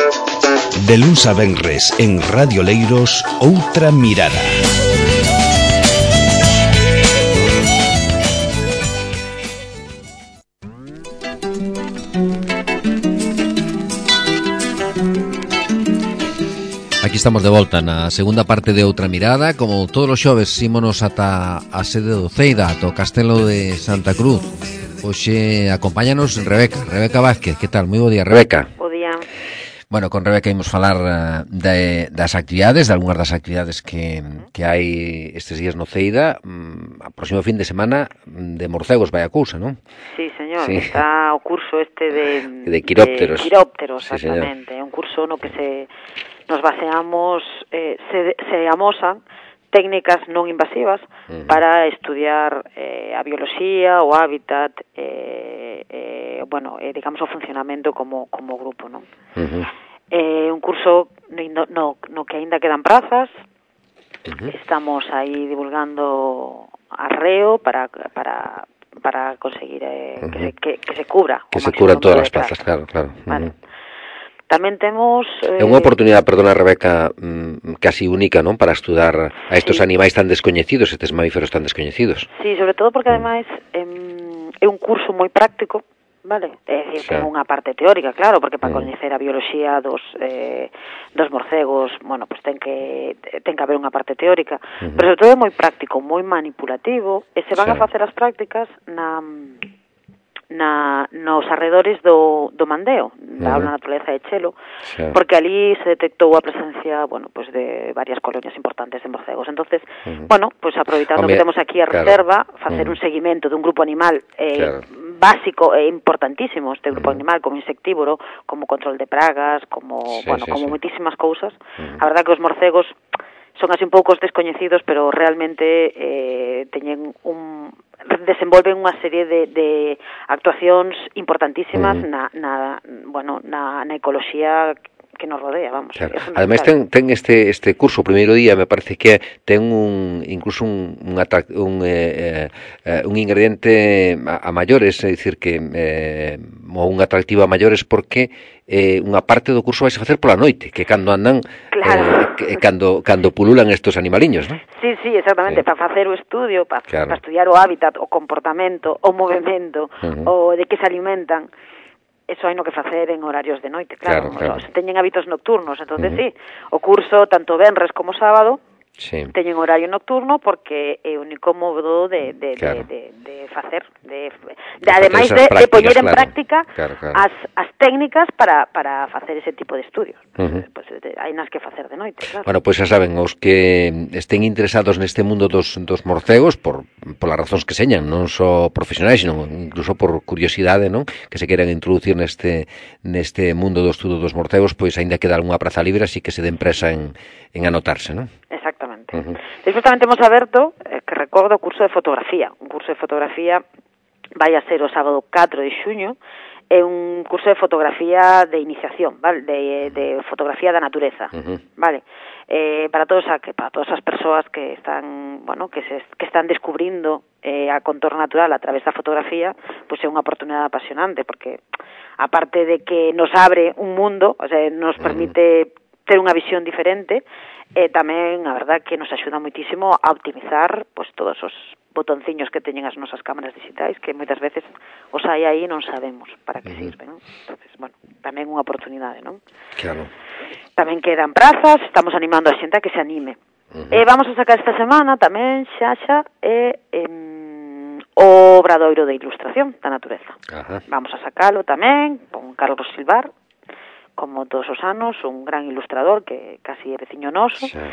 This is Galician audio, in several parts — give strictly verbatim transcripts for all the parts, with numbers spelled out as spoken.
De luns a venres en Radio Leiros, Outra Mirada. Aquí estamos de volta na segunda parte de Outra Mirada. Como todos os xoves, ímonos ata a sede do Ceida, ata o Castelo de Santa Cruz. Hoxe acompáñanos Rebeca, Rebeca Vázquez. Que tal? Moi bo día, Rebeca. Bo día. Bueno, con Rebeca imos falar uh, de, das actividades, de algunhas das actividades que, que hai estes días no Ceida. Um, a próximo fin de semana de morcegos vai a cousa, non? Sí, señor, sí. Está o curso este de... De quirópteros. De quirópteros, sí, exactamente. É un curso no que se nos baseamos, eh, se, se amosan técnicas non invasivas uh-huh. para estudiar eh, a bioloxía, o hábitat, eh, eh, bueno, eh, digamos o funcionamento como, como grupo, non? Uh-huh. Eh, un curso no, no, no que aínda quedan prazas, uh-huh. Estamos aí divulgando arreo para para para conseguir eh, uh-huh. que, se, que, que se cubra. Que se cubran todas as plazas, claro, claro. Vale. Uh-huh. Tamén temos... É eh... unha oportunidade, perdona Rebeca, mmm, casi única, non? Para estudar a estos sí. animais tan descoñecidos, estes mamíferos tan descoñecidos. Sí, sobre todo porque ademais mm. é un curso moi práctico, vale? É dicir, ten unha parte teórica, claro, porque para mm. coñecer a bioloxía dos eh, dos morcegos, bueno, pues ten que ten que haber unha parte teórica, mm-hmm. pero sobre todo é moi práctico, moi manipulativo, e se van sí. a facer as prácticas na... na nos arredores do, do Mandeo, da uh-huh. naturaleza de Chelo, sí. porque ali se detectou a presencia, bueno, pues de varias colonias importantes de morcegos. Entonces, uh-huh. bueno, pues aproveitando Hombre, que temos aquí a reserva, claro. facer uh-huh. un seguimento de un grupo animal eh, claro. básico e importantísimo, este grupo uh-huh. animal como insectívoro, como control de pragas, como, sí, bueno, sí, como sí. moitísimas cousas. Uh-huh. A verdad que os morcegos son así un pouco descoñecidos, pero realmente eh, teñen un desenvolven unha serie de, de actuacións importantísimas uh-huh. na, na, bueno, na, na ecoloxía que nos rodea, vamos. Claro. Ademais ten, ten este este curso o primeiro día, me parece que ten un incluso un un, atrac, un, eh, eh, un ingrediente a, a maiores, é dicir que eh, ou un atractivo a maiores porque eh, unha parte do curso vai se facer pola noite, que cando andan claro. eh, que, cando cando pululan estos animaliños, non? Sí, sí, exactamente, sí. para facer o estudio, para claro. pa estudiar o hábitat, o comportamento, o movimento, uh-huh. o de que se alimentan. Eso hai no que facer en horarios de noite, claro, claro, claro. Se teñen hábitos nocturnos, entonces uh-huh. sí, o curso tanto venres como sábado sí. teñen horario nocturno porque é o único modo de, de, claro. de, de, de facer, de, de, de ademais de, de poñer en claro. práctica claro, claro. As, as técnicas para, para facer ese tipo de estudios. Uh-huh. Pues, pues, hai nas que facer de noite, claro. Bueno, pois pues, xa saben, os que estén interesados neste mundo dos, dos morcegos, por polas razóns que señan, non só profesionais, sino incluso por curiosidade, non? Que se queran introducir neste neste mundo do estudo dos morcegos, pois aínda queda algunha praza libre, así que se den presa en, en anotarse, non? Exactamente. Uh-huh. Despois tamén temos aberto, eh, que recordo, o curso de fotografía. Un curso de fotografía vai a ser o sábado catro de xuño, é un curso de fotografía de iniciación, vale? De, de fotografía da natureza, uh-huh. vale? Eh, para todos a, para todas as persoas que están, bueno, que se que están descubrindo eh, a contorno natural a través da fotografía, pois pues é unha oportunidade apasionante, porque aparte de que nos abre un mundo, o sea, nos permite uh-huh. ter unha visión diferente, e tamén, a verdad, que nos axuda moitísimo a optimizar pois todos os botonciños que teñen as nosas cámaras digitais, que moitas veces os hai aí e non sabemos para que uh-huh. sirven, non? Entonces, bueno, tamén unha oportunidade, non? Claro. Tamén quedan prazas, estamos animando a xente a que se anime. Uh-huh. E vamos a sacar esta semana tamén, xa xa, e em, o Obradoiro de Ilustración da Natureza. Uh-huh. Vamos a sacalo tamén con Carlos Silvar, como todos os anos, un gran ilustrador que casi é veciño noso. Sí.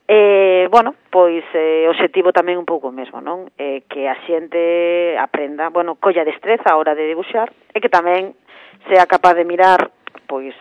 Eh, bueno, pois eh, o obxectivo tamén un pouco mesmo, non? Eh, que a xente aprenda, bueno, colla destreza a hora de dibuixar e que tamén sea capaz de mirar pois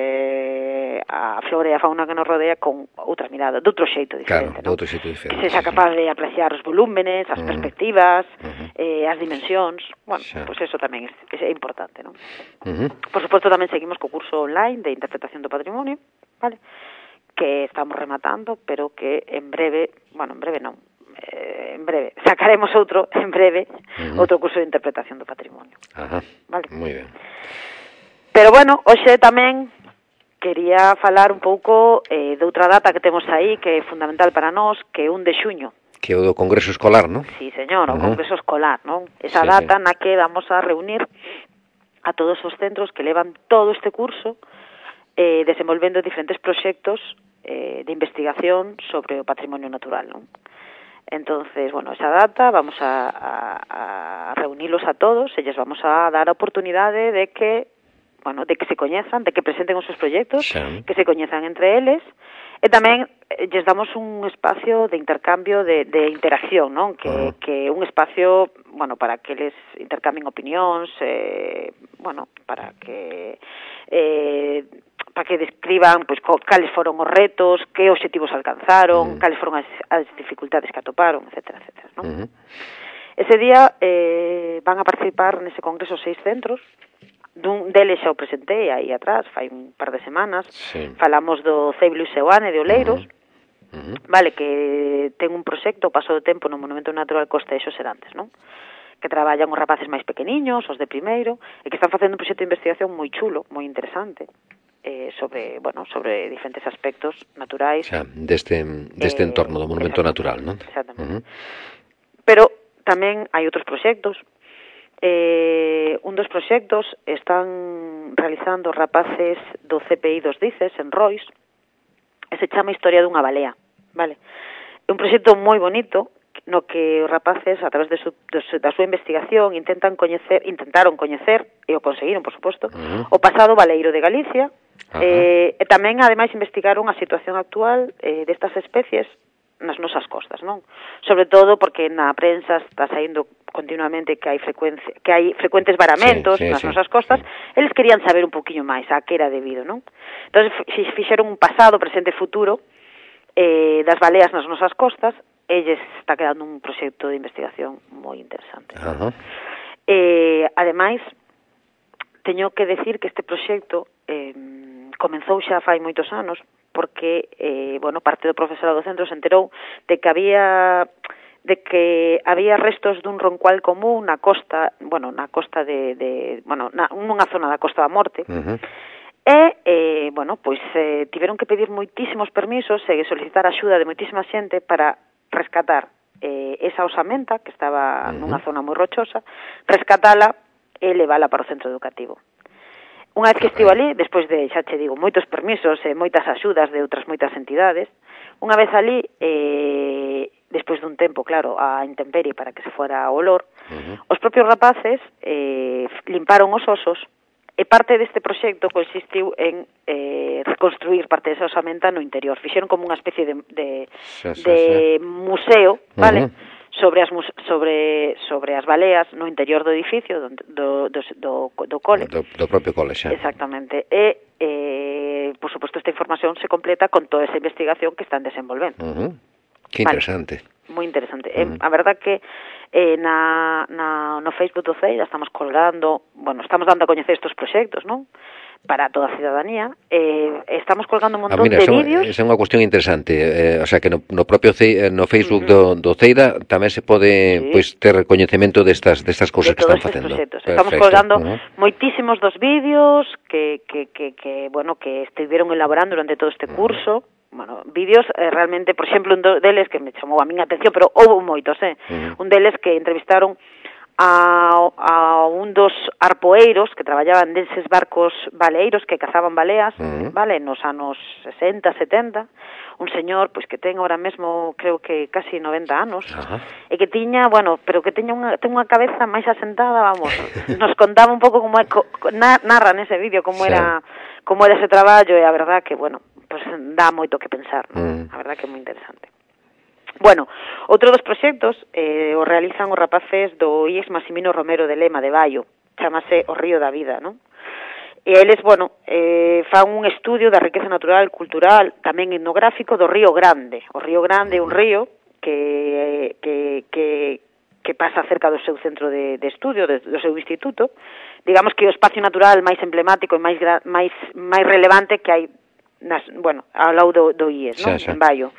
eh, a flora e a fauna que nos rodea con outra mirada, de outro xeito diferente, claro, non? de outro xeito diferente. Que sexa capaz de apreciar os volúmenes, as uh-huh. perspectivas, uh-huh. eh, as dimensións. Bueno, sí. pois eso tamén é, é importante, non? Uh-huh. Por suposto, tamén seguimos co curso online de interpretación do patrimonio, vale? Que estamos rematando, pero que en breve, bueno, en breve non, eh, en breve, sacaremos outro, en breve, uh-huh. outro curso de interpretación do patrimonio. Ajá, vale? Moi ben. Pero bueno, hoxe tamén quería falar un pouco eh, de outra data que temos aí, que é fundamental para nós, que é un de xuño. Que é o do Congreso Escolar, non? Sí, señor, o uh-huh. Congreso Escolar, non? Esa sí, data sí. na que vamos a reunir a todos os centros que levan todo este curso eh, desenvolvendo diferentes proxectos eh, de investigación sobre o patrimonio natural, non? Entonces, bueno, esa data vamos a, a, a reunilos a todos e lles vamos a dar a oportunidade de que, bueno, de que se coñezan, de que presenten os seus proxectos, sí. que se coñezan entre eles, e tamén lles damos un espacio de intercambio, de, de interacción, non? Que, uh-huh. que un espacio, bueno, para que les intercambien opinións, eh, bueno, para que eh, para que describan pois pues, cales foron os retos, que obxectivos alcanzaron, uh-huh. cales foron as, as dificultades que atoparon, etcétera, etcétera, non? Uh-huh. Ese día eh, van a participar nese congreso seis centros. Dun deles xa o presentei aí atrás, fai un par de semanas. Sí. Falamos do Ceiblo e Seuane de Oleiros, uh-huh. Uh-huh. Vale, que ten un proxecto, Paso do Tempo no Monumento Natural Costa de Xoserantes, non? Que traballan os rapaces máis pequeniños, os de primeiro, e que están facendo un proxecto de investigación moi chulo, moi interesante, eh, sobre, bueno, sobre diferentes aspectos naturais. Xa, deste, deste eh, entorno do monumento natural, non? Exactamente. Uh-huh. Pero tamén hai outros proxectos. Eh, un dos proxectos están realizando rapaces do C P I dos Dices, en Rois, e se chama Historia dunha balea, vale? É un proxecto moi bonito, no que os rapaces, a través de su, de su, da súa investigación, intentan coñecer, intentaron coñecer, e o conseguiron, por suposto, uh-huh. o pasado baleiro de Galicia, uh-huh. eh, e tamén, ademais, investigaron a situación actual eh, destas especies nas nosas costas, non? Sobre todo porque na prensa está saindo continuamente que hai frecuencia, que hai frecuentes varamentos sí, sí, nas sí, nosas costas, sí. Eles querían saber un poquinho máis a que era debido, non? Entón, fixeron un pasado, presente e futuro eh, das baleas nas nosas costas, e lles está quedando un proxecto de investigación moi interesante. Uh-huh. Eh, ademais, teño que decir que este proxecto eh, comenzou xa fai moitos anos, porque, eh, bueno, parte do profesorado do centro se enterou de que había de que había restos dun roncual común na costa, bueno, na costa de, de bueno, na, nunha zona da Costa da Morte, uh-huh. e, eh, bueno, pois eh, tiveron que pedir moitísimos permisos e solicitar axuda de moitísima xente para rescatar eh, esa osamenta, que estaba uh-huh. nunha zona moi rochosa, rescatala e levala para o centro educativo. Unha vez que estivo ali, despois de, xa che digo, moitos permisos e moitas axudas de outras moitas entidades, unha vez ali, eh, despois dun tempo, claro, a intemperie para que se fuera o olor, uh-huh. os propios rapaces eh, limparon os osos, e parte deste proxecto consistiu en eh, reconstruir parte desa osamenta no interior. Fixeron como unha especie de, de, sí, sí, de sí. museo, vale? Uh-huh. sobre as sobre sobre as baleas no interior do edificio do do do, do cole. Do, do propio cole, xa. Exactamente. E eh, por suposto esta información se completa con toda esa investigación que están desenvolvendo. Uh-huh. Que interesante. Vale. Moi interesante. Uh-huh. Eh, a verdad que eh, na, na no Facebook do C E I estamos colgando, bueno, estamos dando a coñecer estes proxectos, non? Para toda a cidadanía, eh, estamos colgando un montón ah, mira, de vídeos. Esa é unha cuestión interesante, eh, o sea que no, no propio C, no Facebook uh-huh. do, do Ceira tamén se pode sí. pois ter recoñecemento destas destas cousas de que están facendo. Estamos colgando uh-huh. moitísimos dos vídeos que, que, que, que bueno, que estiveron elaborando durante todo este curso. Uh-huh. Bueno, vídeos eh, realmente, por exemplo, un deles que me chamou a miña atención, pero houve moitos, eh. Uh-huh. Un deles que entrevistaron a, a un dos arpoeiros que traballaban deses barcos baleiros que cazaban baleas, uh-huh. vale, nos anos sesenta, setenta, un señor pois que ten ahora mesmo creo que casi noventa anos, uh-huh. e que tiña, bueno, pero que teña unha ten unha cabeza máis asentada, vamos. Nos contaba un pouco como co, na, narra nese vídeo como sí. era como era ese traballo, e a verdad que, bueno, pues dá moito que pensar, ¿no? Uh-huh. A verdad que é moi interesante. Bueno, outro dos proxectos eh, o realizan os rapaces do I E S Maximino Romero de Lema de Baio, chamase O Río da Vida, non? E eles, bueno, eh, fan un estudio da riqueza natural, cultural, tamén etnográfico do Río Grande. O Río Grande é un río que, que, que, que pasa cerca do seu centro de, de estudio, de, do seu instituto. Digamos que o espacio natural máis emblemático e máis, máis, máis relevante que hai, nas, bueno, ao lado do, do I E S, non? Sí, sí. En Baio.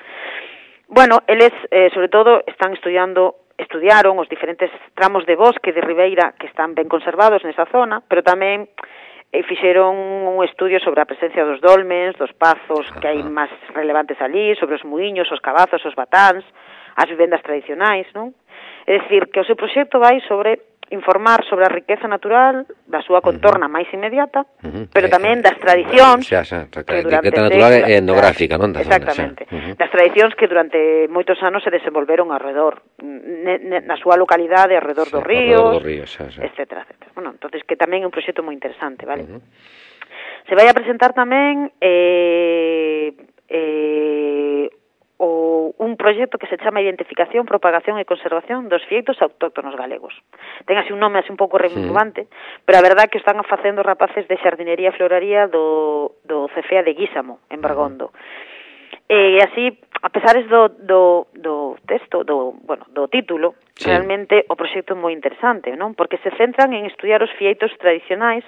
Bueno, eles, eh, sobre todo, están estudiando, estudiaron os diferentes tramos de bosque de ribeira que están ben conservados nesa zona, pero tamén e fixeron un estudio sobre a presencia dos dolmens, dos pazos que hai máis relevantes ali, sobre os muiños, os cabazos, os batáns, as vivendas tradicionais, non? É dicir, que o seu proxecto vai sobre informar sobre a riqueza natural da súa contorna uh -huh. máis inmediata, uh -huh. pero tamén das tradicións xa, xa, que durante riqueza natural e etnográfica, non? Exactamente. Uh -huh. Das tradicións que durante moitos anos se desenvolveron alrededor, na súa localidade, alrededor sí, dos ríos, do río, xa, xa. etcétera, etcétera. Bueno, entonces que tamén é un proxecto moi interesante, vale? Uh -huh. Se vai a presentar tamén eh, eh, o un proxecto que se chama Identificación, Propagación e Conservación dos Fieitos Autóctonos Galegos. Ten así un nome así un pouco rimbombante, sí. pero a verdad que están facendo rapaces de xardinería e floraría do, do C F E A de Guísamo, en Bergondo. Uh -huh. E así, a pesares do, do, do texto, do, bueno, do título, sí. realmente o proxecto é moi interesante, non? Porque se centran en estudiar os fieitos tradicionais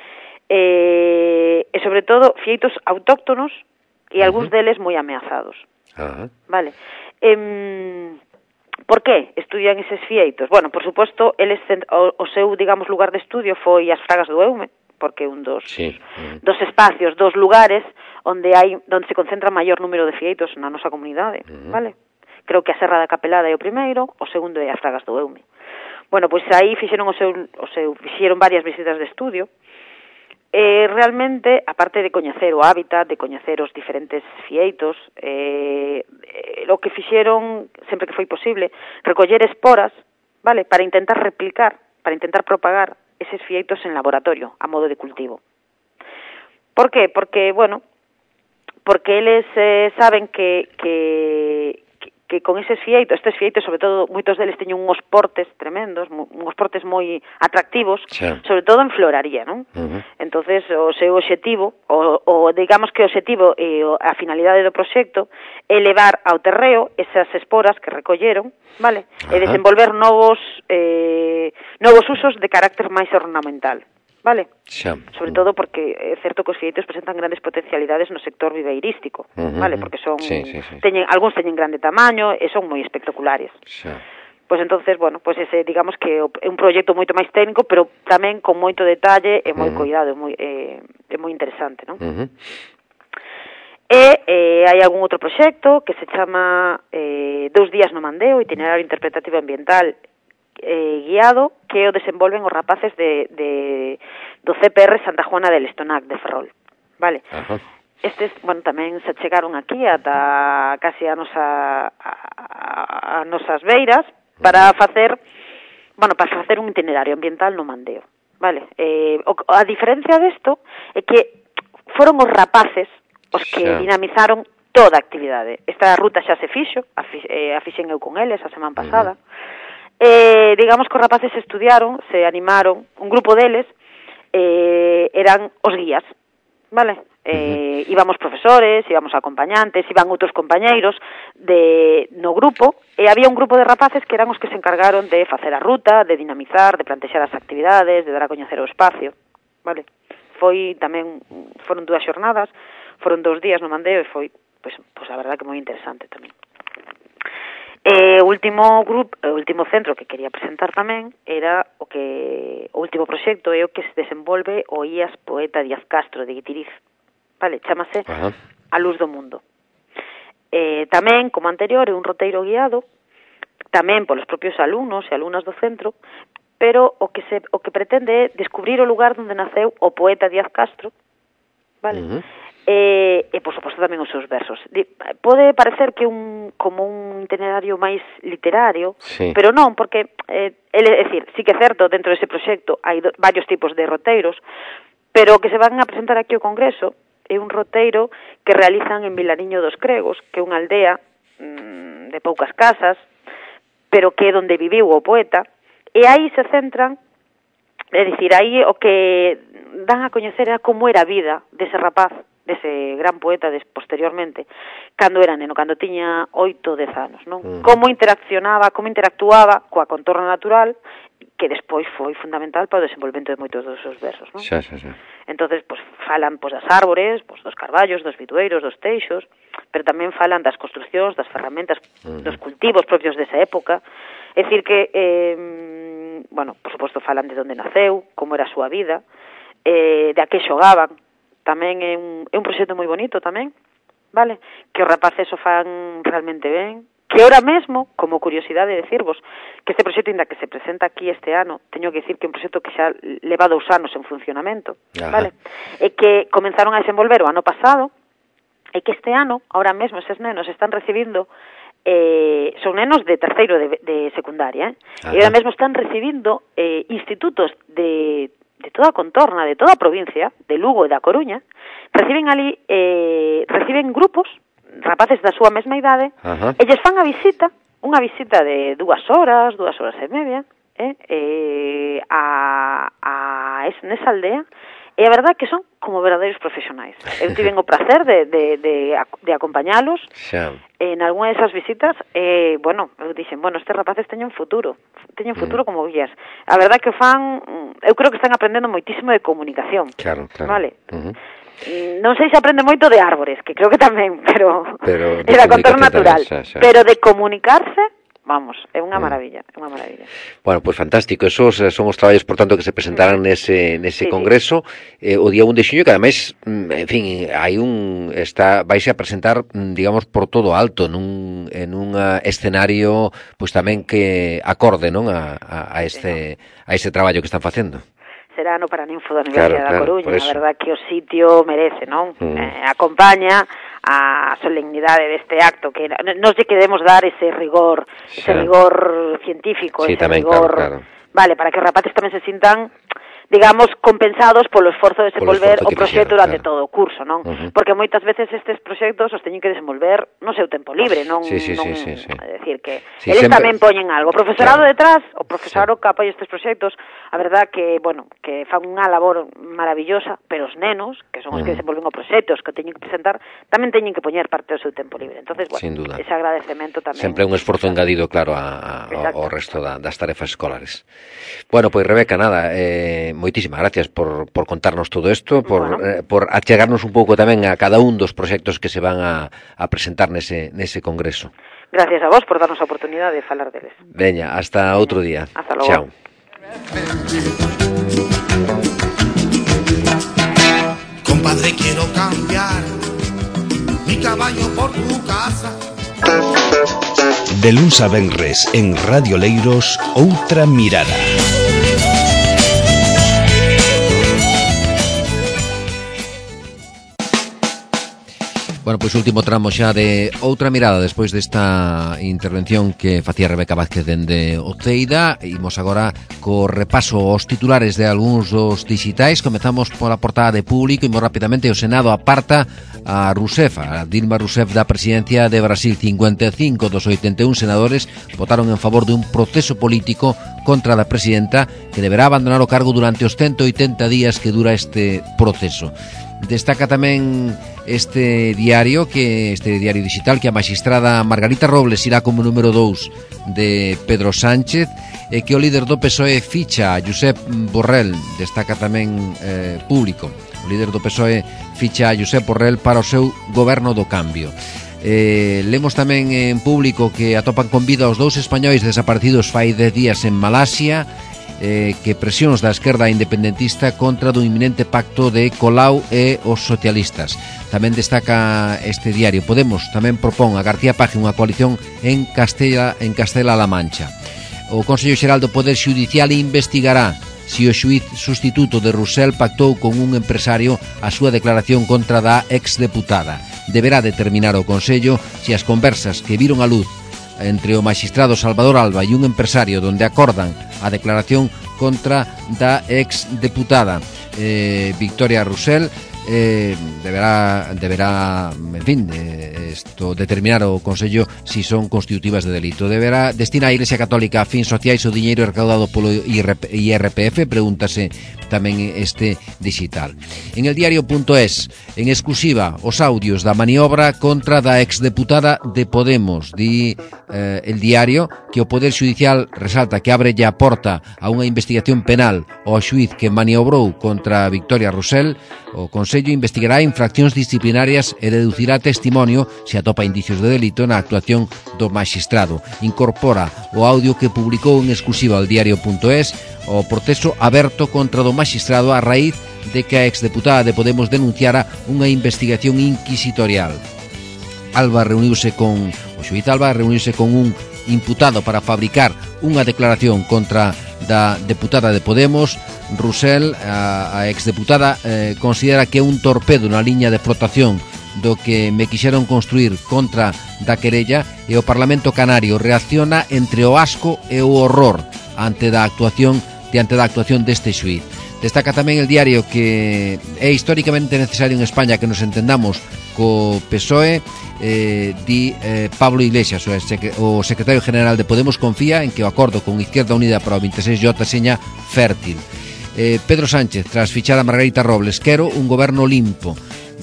e, e sobre todo, fieitos autóctonos e algúns uh -huh. deles moi ameazados. Uh-huh. Vale. Eh, por que estudian eses fieitos? Bueno, por suposto, eles o, o seu, digamos, lugar de estudio foi as Fragas do Eume, porque un dos sí. uh-huh. dos espacios, dos lugares onde hai onde se concentra maior número de fieitos na nosa comunidade, uh-huh. vale? Creo que a Serra da Capelada é o primeiro, o segundo é as Fragas do Eume. Bueno, pois aí fixeron o seu o seu fixeron varias visitas de estudio. Eh, realmente, aparte de coñecer o hábitat, de coñecer os diferentes fieitos, eh, eh, o que fixeron, sempre que foi posible, recoller esporas, vale, para intentar replicar, para intentar propagar eses fieitos en laboratorio, a modo de cultivo. Por qué? Porque, bueno, porque eles eh, saben que, que, que con eses fieitos, estes fieitos, sobre todo, moitos deles teñen uns portes tremendos, uns portes moi atractivos, sí. sobre todo en floraría, non? Uh -huh. Entonces, o seu obxectivo, o, o digamos que o obxectivo e a finalidade do proxecto é levar ao terreo esas esporas que recolleron, vale? Uh -huh. E desenvolver novos eh, novos usos de carácter máis ornamental. Vale? Xa. Sobre todo porque é certo que os fieitos presentan grandes potencialidades no sector viveirístico, uh -huh. vale? Porque son sí, sí, sí. teñen algúns teñen grande tamaño e son moi espectaculares. Xa. Pois entonces, bueno, pois ese digamos que é un proxecto moito máis técnico, pero tamén con moito detalle e moi uh -huh. cuidado, é moi é, é moi interesante, non? Uh -huh. E eh, hai algún outro proxecto que se chama eh, Dous días no Mandeo, itinerario interpretativo ambiental Eh, guiado, que o desenvolven os rapaces de, de, do C P R Santa Juana del Estonac de Ferrol, vale? Ajá. Estes, bueno, tamén se chegaron aquí ata casi a nosa a, a nosas beiras para facer, bueno, para facer un itinerario ambiental no Mandeo, vale? Eh, o, a diferencia desto é que foron os rapaces os que xa. dinamizaron toda a actividade. Esta ruta xa se fixo, a, fi, eh, a fixen eu con eles a semana pasada. Uh -huh. Eh, digamos que os rapaces estudiaron, se animaron, un grupo deles eh, eran os guías, vale? Eh, uh-huh. Íbamos profesores, íbamos acompañantes, iban outros compañeiros de, no grupo, e había un grupo de rapaces que eran os que se encargaron de facer a ruta, de dinamizar, de plantexar as actividades, de dar a coñecer o espacio, vale? Foi tamén, foron dúas xornadas, foron dous días no Mandeo e foi, pois, pois a verdade que moi interesante tamén. E o último grupo, o último centro que quería presentar tamén era o que o último proxecto é o que se desenvolve o I A S Poeta Díaz Castro de Guitiriz. Vale, chámase uh-huh. A Luz do Mundo. Eh, tamén, como anterior, é un roteiro guiado tamén polos propios alumnos e alumnas do centro, pero o que se o que pretende é descubrir o lugar onde naceu o poeta Díaz Castro, vale? Uh-huh. E, e, por suposto, tamén os seus versos. Di, pode parecer que un como un itinerario máis literario, sí. pero non, porque, eh, é dicir, sí que é certo, dentro dese proxecto hai do, varios tipos de roteiros, pero o que se van a presentar aquí ao Congreso é un roteiro que realizan en Vilariño dos Cregos, que é unha aldea mmm, de poucas casas, pero que é onde viviu o poeta, e aí se centran, é dicir, aí o que dan a coñecer era como era a vida dese rapaz, dese gran poeta des, posteriormente, cando era neno, cando tiña oito, dez anos, non? Uh -huh. Como interaccionaba, como interactuaba coa contorna natural, que despois foi fundamental para o desenvolvemento de moitos dos seus versos, non? Xa, xa, xa. Entonces, pues, falan pues, das árbores, pues, dos carballos, dos bidueiros, dos teixos, pero tamén falan das construcións, das ferramentas, uh -huh. dos cultivos propios desa época. É dicir que, eh, bueno, por suposto, falan de onde naceu, como era a súa vida, eh, de a que xogaban, tamén é un, é un proxecto moi bonito tamén, vale? Que os rapaces o fan realmente ben, que ahora mesmo, como curiosidade de decirvos, que este proxecto, inda que se presenta aquí este ano, teño que decir que é un proxecto que xa leva dous anos en funcionamento, Ajá. vale? E que comenzaron a desenvolver o ano pasado, e que este ano, ahora mesmo, eses nenos están recibindo, eh, son nenos de terceiro de, de secundaria, eh? E ahora mesmo están recibindo eh, institutos de de toda a contorna, de toda a provincia, de Lugo e da Coruña, reciben ali, eh, reciben grupos, rapaces da súa mesma idade, uh-huh. e lles fan a visita, unha visita de dúas horas, dúas horas e media, eh, eh, a, a es, nesa aldea, e a verdad que son como verdadeiros profesionais. Eu tiven o placer de, de, de, de acompañalos xa. En algunha desas visitas, e, eh, bueno, eu dixen, bueno, estes rapaces teñen futuro, teñen futuro mm. como guías. A verdad que fan, eu creo que están aprendendo moitísimo de comunicación. Claro, claro. Vale? Uh-huh. Non sei se aprende moito de árbores, que creo que tamén, pero, pero é da contorno natural. Tamén, xa, xa. Pero de comunicarse, vamos, é unha maravilla, é unha maravilla. Bueno, pois pues fantástico, esos son os traballos, por tanto, que se presentarán nese nese sí, congreso, sí. Eh, o día un de xuño, que ademais, en fin, hai un está vaise a presentar, digamos, por todo alto, nun en un escenario, pois pues, tamén que acorde, non, a, a, a este a este traballo que están facendo. Será no Paraninfo da Universidade claro, da Coruña, claro, a verdad que o sitio merece, non? Mm. Eh, acompaña a solemnidade deste acto, que nos lle queremos dar ese rigor, sí. ese rigor científico, sí, ese tamén, rigor, claro, claro. Vale, para que os rapaces tamén se sintan, digamos, compensados polo esforzo de desenvolver o proxecto durante claro. todo o curso, non? Uh-huh. Porque moitas veces estes proxectos os teñen que desenvolver no seu tempo libre, non, sí, sí, non sí, sí, sí. é dicir que sí, eles sempre... tamén poñen algo. O profesorado claro. detrás, o profesorado sí. que apoia estes proxectos, a verdad que, bueno, que fan unha labor maravillosa, pero os nenos, que son os uh-huh. que desenvolven o proxecto, os que teñen que presentar, tamén teñen que poñer parte do seu tempo libre. Entonces, bueno, sin duda. ese agradecemento tamén. Sempre un esforzo engadido, claro, a, a, ao resto da, das tarefas escolares. Bueno, pois, pues, Rebeca, nada, eh, moitísimas gracias por, por contarnos todo isto, por, bueno. eh, por achegarnos un pouco tamén a cada un dos proxectos que se van a, a presentar nese, nese congreso. Gracias a vos por darnos a oportunidade de falar deles. Veña, hasta Veña. Outro día. Hasta logo. Chao. Compadre, quiero cambiar mi caballo por tu casa. De luns a venres en Radio Leiros, Outra Mirada. Bueno, pois pues, último tramo xa de Outra Mirada despois desta intervención que facía Rebeca Vázquez dende Oceida. Imos agora co repaso aos titulares de algúns dos digitais. Comezamos pola portada de Público e moi rapidamente o Senado aparta a Rousseff, a Dilma Rousseff da presidencia de Brasil. cincuenta e cinco dos oitenta e un senadores votaron en favor de un proceso político contra a presidenta que deberá abandonar o cargo durante os ciento oitenta días que dura este proceso. Destaca tamén este diario, que este diario digital, que a magistrada Margarita Robles irá como número dous de Pedro Sánchez, e que o líder do P S O E ficha a Josep Borrell. Destaca tamén eh, Público. O líder do P S O E ficha a Josep Borrell para o seu goberno do cambio. Eh, lemos tamén en Público que atopan con vida os dous españois desaparecidos fai dez días en Malasia, eh, que presións da esquerda independentista contra do inminente pacto de Colau e os socialistas. Tamén destaca este diario. Podemos tamén propón a García Paje unha coalición en Castela en Castela-La Mancha. O Consello Xeral do Poder Xudicial investigará se o xuíz sustituto de Rousseff pactou con un empresario a súa declaración contra da exdeputada. Deberá determinar o Consello se as conversas que viron a luz entre o magistrado Salvador Alba e un empresario donde acordan a declaración contra da exdeputada eh, Victoria Rousseff eh, deberá, deberá en fin, eh, esto determinar o Consello si son constitutivas de delito. Deberá destinar a Iglesia Católica a fins sociais o diñeiro recaudado polo I R P F, pregúntase tamén este digital. En el diario.es, en exclusiva, os audios da maniobra contra da exdeputada de Podemos. Di eh, el diario que o Poder Xudicial resalta que abre a porta a unha investigación penal ao xuíz que maniobrou contra Victoria Rousseff. O Consello investigará infraccións disciplinarias e deducirá testimonio se atopa indicios de delito na actuación do magistrado. Incorpora o audio que publicou en exclusiva al diario punto es o proceso aberto contra do magistrado a raíz de que a exdeputada de Podemos denunciara unha investigación inquisitorial. Alba reuniuse con o xuíz Alba reuniuse con un imputado para fabricar unha declaración contra da deputada de Podemos. Rusell, a, a exdeputada, eh, considera que é un torpedo na liña de flotación do que me quixeron construir contra da querella, e o Parlamento Canario reacciona entre o asco e o horror ante da actuación diante da actuación deste xuíz. Destaca tamén el diario que é históricamente necesario en España que nos entendamos co P S O E. Eh, di eh, Pablo Iglesias, o secretario general de Podemos, confía en que o acordo con Izquierda Unida para o veintiséis J seña fértil. eh, Pedro Sánchez, tras fichar a Margarita Robles, quero un goberno limpo.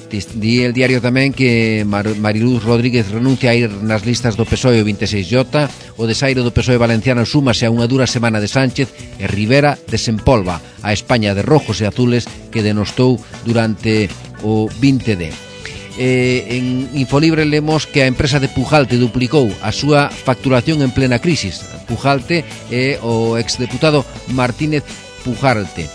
Di el diario tamén que Mar Mariluz Rodríguez renuncia a ir nas listas do P S O E o veintiséis J. O desaire do P S O E valenciano súmase a unha dura semana de Sánchez, e Rivera desempolva a España de rojos e azules que denostou durante o vinte D. Eh, en Infolibre lemos que a empresa de Pujalte duplicou a súa facturación en plena crisis. Pujalte é o exdeputado Martínez Pujalte.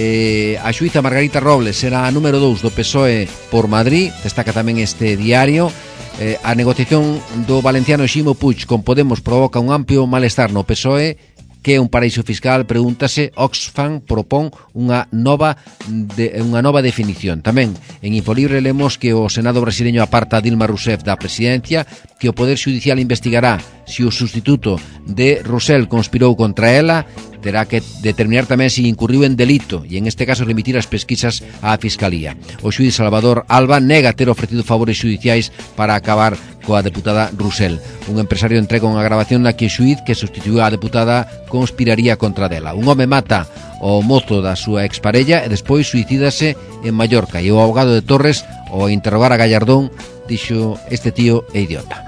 Eh, a xuíza Margarita Robles será a número dous do P S O E por Madrid. Destaca tamén este diario. Eh, a negociación do valenciano Ximo Puig con Podemos provoca un amplio malestar no P S O E. Que é un paraíso fiscal? Pregúntase. Oxfam propón unha nova de, unha nova definición. Tamén en Infolibre lemos que o Senado brasileño aparta a Dilma Rousseff da presidencia, que o Poder Judicial investigará se o sustituto de Rosell conspirou contra ela. Terá que determinar tamén se incurriu en delito e en este caso remitir as pesquisas á Fiscalía. O xuíz Salvador Alba nega ter ofrecido favores xudiciais para acabar coa deputada Rosell. Un empresario entrega unha grabación na que o xuíz que sustituiu a deputada conspiraría contra dela. Un home mata o mozo da súa exparella e despois suicídase en Mallorca, e o abogado de Torres, ao interrogar a Gallardón, dixo: este tío é idiota.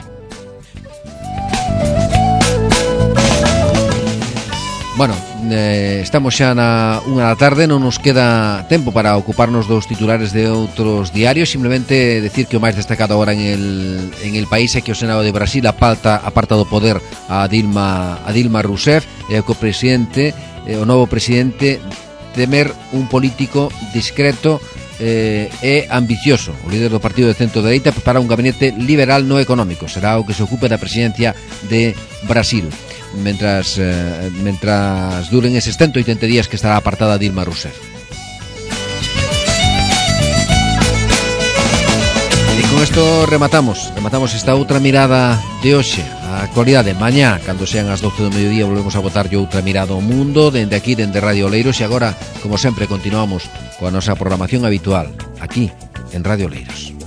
Bueno, eh, estamos xa na unha da tarde, non nos queda tempo para ocuparnos dos titulares de outros diarios. Simplemente decir que o máis destacado agora en el, en el país é que o Senado de Brasil aparta, aparta do poder a Dilma, a Dilma Rousseff, e que o presidente, eh, o novo presidente, temer un político discreto eh, e ambicioso. O líder do partido de centro-dereita prepara un gabinete liberal no económico. Será o que se ocupe da presidencia de Brasil. Mentras, eh, mentras duren eses ciento oitenta días que estará apartada Dilma Rousseff. E con isto rematamos Rematamos esta outra mirada de hoxe a actualidade. Mañá, cando sean as doce do mediodía, volvemos a botarlle outra mirada ao mundo dende aquí, dende Radio Oleiros. E agora, como sempre, continuamos coa nosa programación habitual aquí en Radio Oleiros.